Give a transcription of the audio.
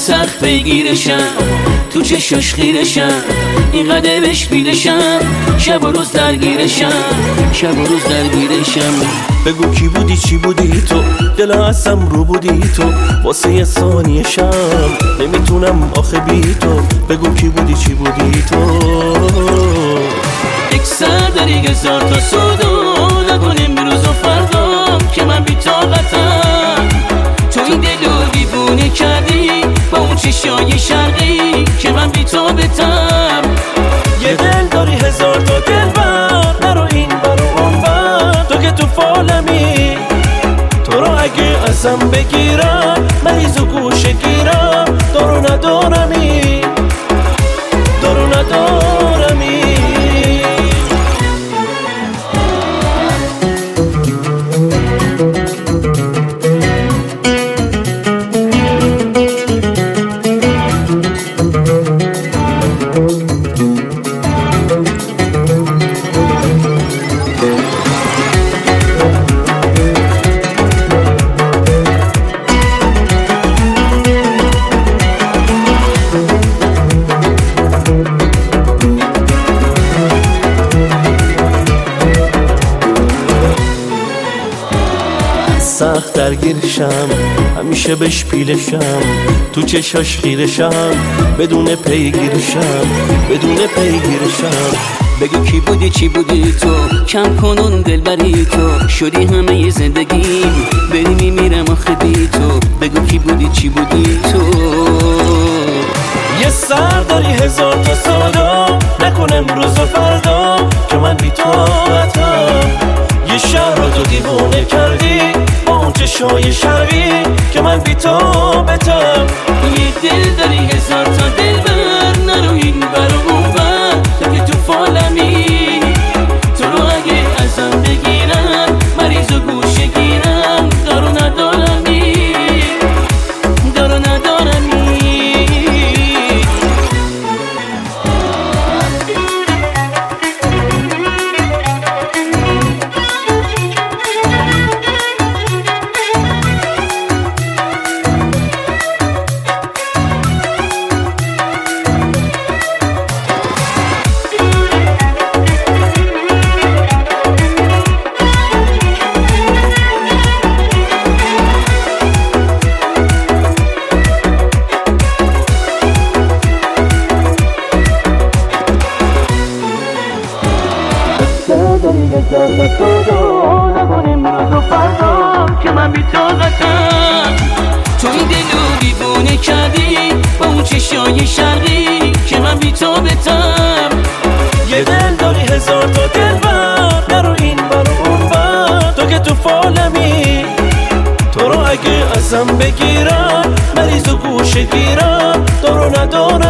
سخت بگیرشم، تو چشاش خیرشم، اینقدر بهش بیلشم، شب و روز درگیرشم، شب و روز درگیرشم. بگو کی بودی چی بودی تو، دل هستم رو بودی تو، واسه یه ثانیه شم نمیتونم آخه بی تو. بگو کی بودی چی بودی تو. یک سر داری هزار تا سودا، نکن امروز و فردا که من بی طاقتم. تو این دلو دیوونه کردی با اون چشای شرقی که من بی طاقتم. یه دل داری هزار تا دلبر، نرو این برو اون بر، تو که تو فالمی. تو رو اگه ازم بگیرم مریض و گوشه گیرم، دارو ندارمی، دارو ندارمی. سخت درگیرشم، همیشه بهش پیلشم، تو چشاش خیرشم، بدون پیگیرشم، بدون پیگیرشم. بگو کی بودی چی بودی تو، کم کنون دلبری تو، شدی همه ی زندگیم، بری میمیرم آخه بی تو. بگو کی بودی چی بودی تو. یه سر داری هزار تا سالا، نکن امروز و فردا که من بی طاقتم. یه شهر رو تو دیوونه کردی با اون چشای شرقی که من بی طاقتم. یه دل داری هزار تا دلبر، نرو این برو اون بر، تو که تو فالمی. تو رو اگه ازم بگیرم مریض و گوشه گیرم، دارو ندارمی، دارو ندارمی. نکن امروز و فردا که من بی طاقتم. تو این دلو دیوونه کردی با اون چشای شرقی که من بی طاقتم. یه دل داری هزار تا دلبر، نرو این برو اون بر، تو که تو فالمی. تو رو اگه ازم بگیرم مریض و گوشه گیرم، دارو ندارم.